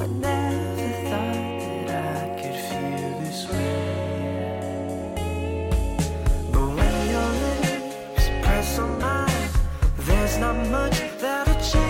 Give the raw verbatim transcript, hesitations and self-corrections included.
I never thought that I could feel this way. But when your lips press on mine, there's not much that'll change.